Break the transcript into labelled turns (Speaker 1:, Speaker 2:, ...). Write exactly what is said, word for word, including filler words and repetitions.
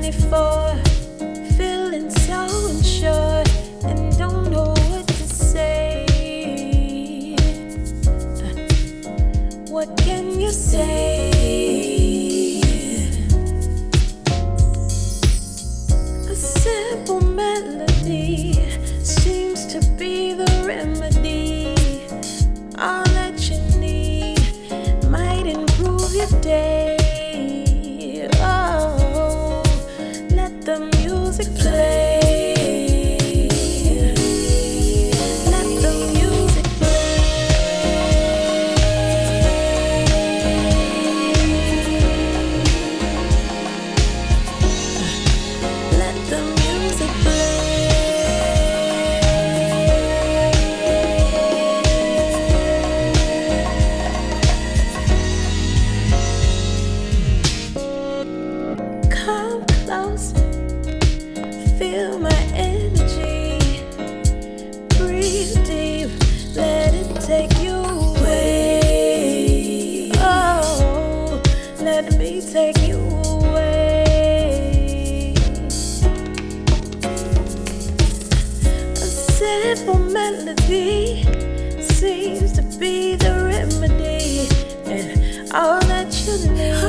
Speaker 1: before, feeling so unsure and don't know what to say. What can you say? A simple melody seems to be the remedy. All that you need might improve your day. Oh, let the music play. Feel my energy, breathe deep, let it take you away. Oh, let me take you away. A simple melody seems to be the remedy, and all that you need